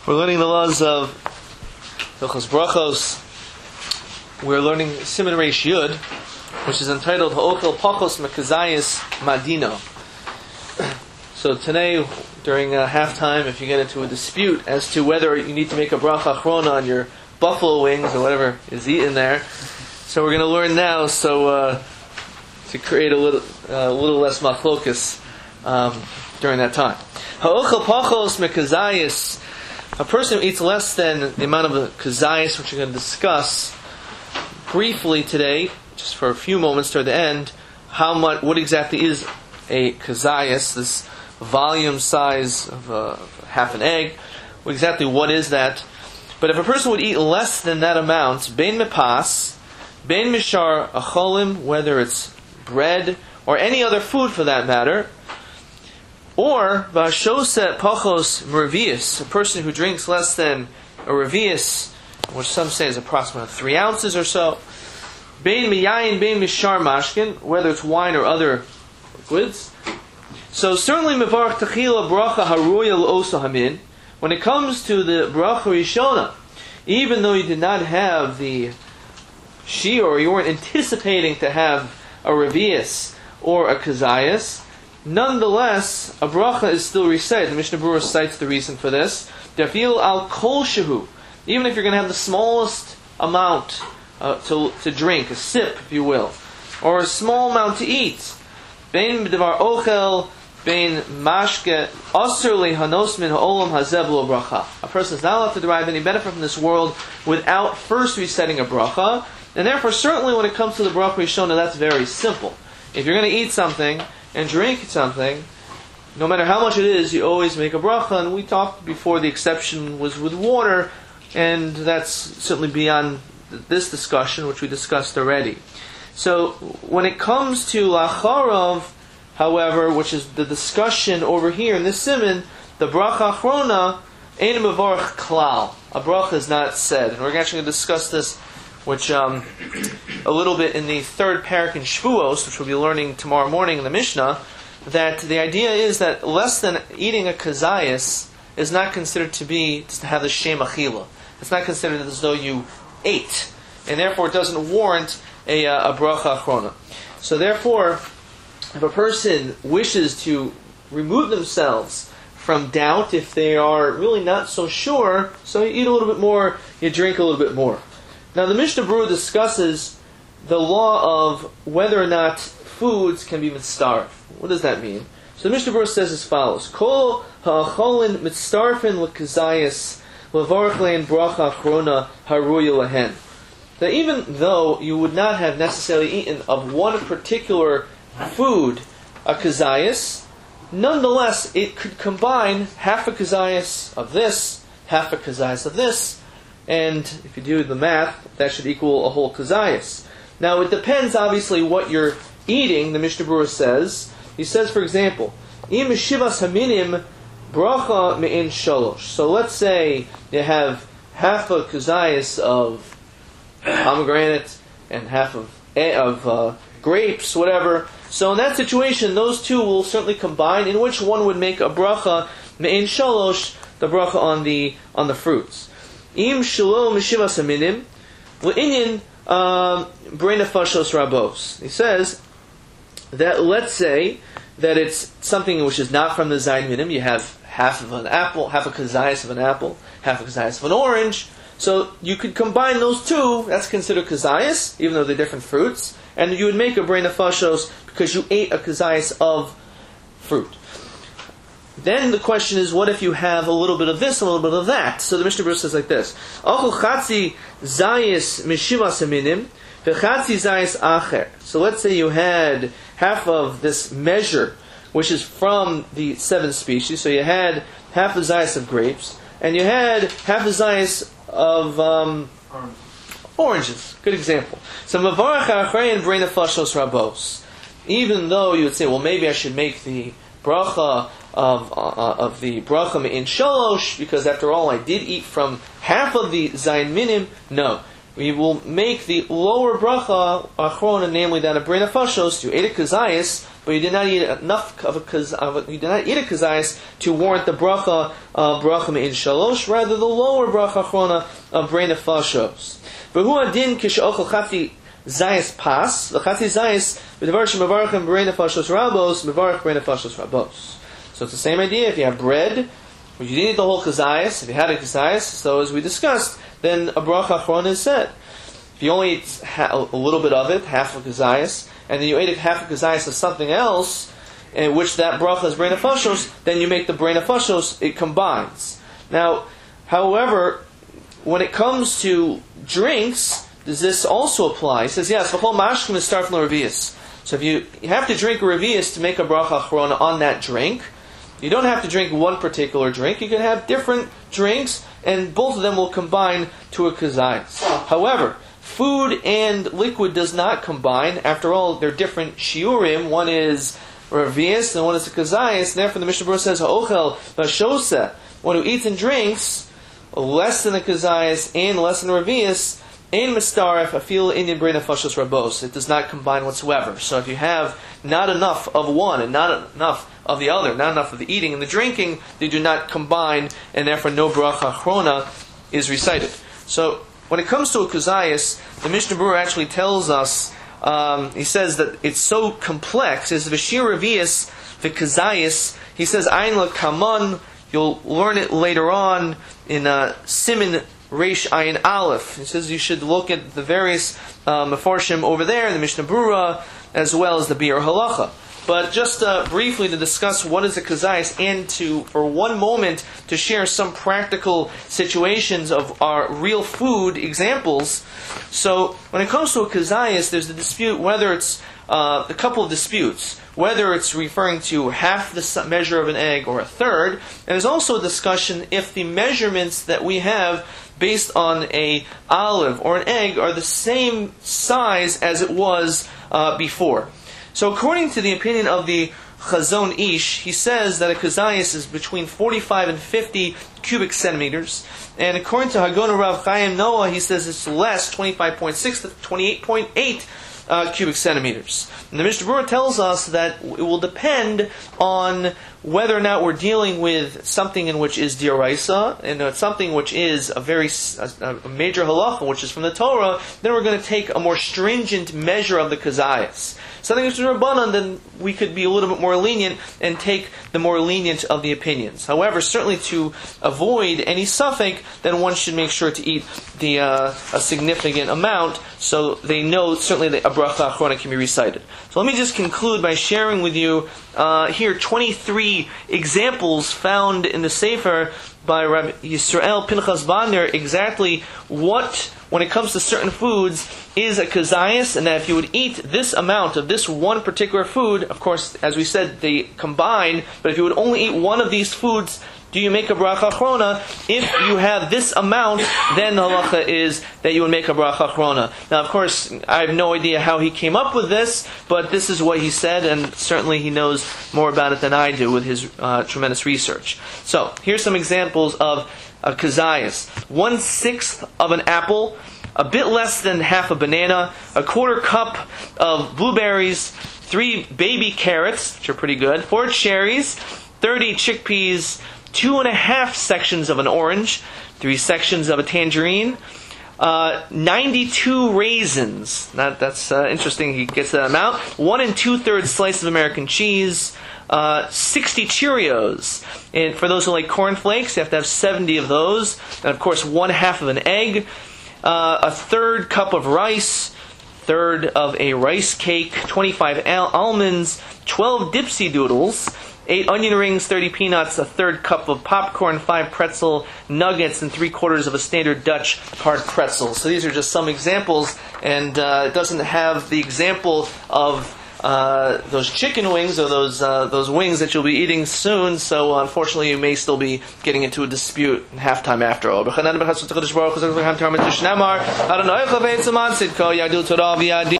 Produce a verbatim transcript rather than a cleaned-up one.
We're learning the laws of Hilchos Brachos. We're learning Siman Reish Yud, which is entitled Ha'ochel Pachos Mekazayis Madino. So today, during uh, halftime, if you get into a dispute as to whether you need to make a bracha achrona on your buffalo wings or whatever is eaten there, so we're going to learn now. So uh, to create a little, uh, little less machlokas um, during that time. Ha'ochel Pachos Mekazayis. A person who eats less than the amount of the kazayas, which we're going to discuss briefly today, just for a few moments toward the end, how much, what exactly is a kazayas, this volume size of uh, half an egg, what exactly what is that? But if a person would eat less than that amount, bein mepas, bein mishar acholim, whether it's bread or any other food for that matter, or v'ashoset pachos mervius, a person who drinks less than a revius, which some say is approximately three ounces or so. Bein miyayin, bein mishar mashkin, whether it's wine or other liquids. So certainly mevarach techila bracha haruya l'osa hamin. When it comes to the bracha rishona, even though you did not have the shiur, or you weren't anticipating to have a revius or a kazayas, nonetheless, a bracha is still recited. The Mishnah Berurah cites the reason for this. Dafil al kol shehu. Even if you're going to have the smallest amount uh, to to drink, a sip, if you will, or a small amount to eat. Bein b'devar ochel, bein mashke, aser lehanos min ha'olam hazeh lo bracha. A person is not allowed to derive any benefit from this world without first reciting a bracha. And therefore, certainly when it comes to the bracha rishona, that's very simple. If you're going to eat something and drink something, no matter how much it is, you always make a bracha. And we talked before, the exception was with water, and that's certainly beyond this discussion, which we discussed already. So when it comes to lacharav, however, which is the discussion over here in this siman, the bracha achrona, ein mevarach klal. A bracha is not said. And we're actually going to discuss this which um, a little bit in the third parak in Shvuos, which we'll be learning tomorrow morning in the Mishnah, that the idea is that less than eating a kazayas is not considered to be, to have the shem achila. It's not considered as though you ate, and therefore it doesn't warrant a, a bracha achrona. So therefore, if a person wishes to remove themselves from doubt, if they are really not so sure, so you eat a little bit more, you drink a little bit more. Now the Mishnah Berurah discusses the law of whether or not foods can be mitzaref. What does that mean? So the Mishnah Berurah says as follows: Kol ha'acholin mitzarefin l'kazayas levarach lein bracha achrona haruya lehen. That even though you would not have necessarily eaten of one particular food a kazayas, nonetheless it could combine half a kazayas of this, half a kazayas of this, and if you do the math, that should equal a whole kazayas. Now, it depends, obviously, what you're eating. The Mishnah Berurah says, he says, for example, im shivas haminim bracha me'in shalosh. So let's say you have half a kazayas of pomegranate and half of of uh, grapes, whatever. So in that situation, those two will certainly combine, in which one would make a bracha me'in shalosh, the bracha on the on the fruits. Im shelo mishivas haminim le'inyan brei nefashos rabos. He says that, let's say that it's something which is not from the zayin minim. You have half of an apple, half a kazayas of an apple, half a kazayas of an orange. So you could combine those two. That's considered kazayas, even though they're different fruits. And you would make a brei nefashos because you ate a kazayas of fruit. Then the question is, what if you have a little bit of this, a little bit of that? So the Mishnah Berurah says like this: Achol chatzi zayis mishivas haminim v'chatzi zayis acher. So let's say you had half of this measure, which is from the seven species. So you had half the zayis of grapes, and you had half the zayis of um, oranges. Good example. So mavarach achrei brei nefashos rabos. Even though you would say, well, maybe I should make the bracha of uh, of the bracha in shalosh, because after all I did eat from half of the zayin minim. No, we will make the lower bracha achrona, namely that of Brei Nefashos. You ate a kazayis, but you did not eat enough of a kaz, of a, you did not eat a kazayis to warrant the bracha of bracha me'in shalosh. Rather, the lower bracha achrona of Brei Nefashos. V'hu adin kish'ochel chati zayis pas. The chati zayis v'devar shemevarachem Brei Nefashos rabos mevarach Brei Nefashos rabos. So it's the same idea. If you have bread, but you didn't eat the whole kazayis, if you had a kazayis, so as we discussed, then a bracha achrona is said. If you only eat a little bit of it, half a kazayis, and then you ate a half a kazayis of something else, in which that bracha is Brei Nefashos, then you make the Brei Nefashos, it combines. Now, however, when it comes to drinks, does this also apply? He says, yes, v'chol mashkim is start from the revius. So if you, you have to drink a revius to make a bracha achrona on that drink, you don't have to drink one particular drink. You can have different drinks, and both of them will combine to a kazayis. However, food and liquid does not combine. After all, they're different shiurim. One is revius, and one is a kazayis. And therefore, the Mishnah Berurah says, ha'ochel v'shoseh, one who eats and drinks less than a kazayis and less than a revius, ein mistaref afil inyan Brei Nefashos rabos. It does not combine whatsoever. So if you have not enough of one and not enough of the other, not enough of the eating and the drinking, they do not combine, and therefore no bracha achrona is recited. So when it comes to a kazayis, the Mishnah Berurah actually tells us, um, he says that it's so complex. It's v'shir revius v'kazayis. He says ayin l'kaman. You'll learn it later on in uh, Siman Reish Ayin Aleph. He says you should look at the various uh, mefarshim over there, the Mishnah Berurah, as well as the Biur Halacha. But just uh, briefly to discuss what is a kazayis, and to, for one moment, to share some practical situations of our real food examples. So, when it comes to a kazayis, there's a dispute whether it's uh, a couple of disputes, whether it's referring to half the measure of an egg or a third. And there's also a discussion if the measurements that we have based on a olive or an egg are the same size as it was uh, before. So according to the opinion of the Chazon Ish, he says that a kazayis is between forty-five and fifty cubic centimeters. And according to Hagon Rav Chaim Noah, he says it's less, twenty-five point six to twenty-eight point eight uh, cubic centimeters. And the Mishnah Berurah tells us that it will depend on whether or not we're dealing with something in which is dioraisa, and uh, something which is a very a, a major halacha, which is from the Torah. Then we're going to take a more stringent measure of the kazayis. Something which is Rabbanan, then we could be a little bit more lenient and take the more lenient of the opinions. However, certainly to avoid any suffix, then one should make sure to eat the uh, a significant amount, so they know certainly that a bracha achrona can be recited. So let me just conclude by sharing with you uh, here twenty-three examples found in the Sefer by Rabbi Yisrael Pinchas Bonder, exactly what, when it comes to certain foods, is a kazayis, and that if you would eat this amount of this one particular food, of course, as we said, they combine, but if you would only eat one of these foods, do you make a bracha achrona? If you have this amount, then the halacha is that you would make a bracha achrona. Now, of course, I have no idea how he came up with this, but this is what he said, and certainly he knows more about it than I do with his uh, tremendous research. So, here's some examples of a kazayis. One sixth of an apple, a bit less than half a banana, a quarter cup of blueberries, three baby carrots, which are pretty good, four cherries, thirty chickpeas, two and a half sections of an orange, three sections of a tangerine, uh, ninety-two raisins. That, that's uh, interesting, he gets that amount. One and two-thirds slice of American cheese, uh, sixty Cheerios. And for those who like cornflakes, you have to have seventy of those. And of course, one half of an egg, uh, a third cup of rice, third of a rice cake, twenty-five al- almonds, twelve dipsy doodles, eight onion rings, thirty peanuts, a third cup of popcorn, five pretzel nuggets, and three quarters of a standard Dutch hard pretzel. So these are just some examples, and uh, it doesn't have the example of uh, those chicken wings or those uh, those wings that you'll be eating soon. So unfortunately, you may still be getting into a dispute in halftime after all.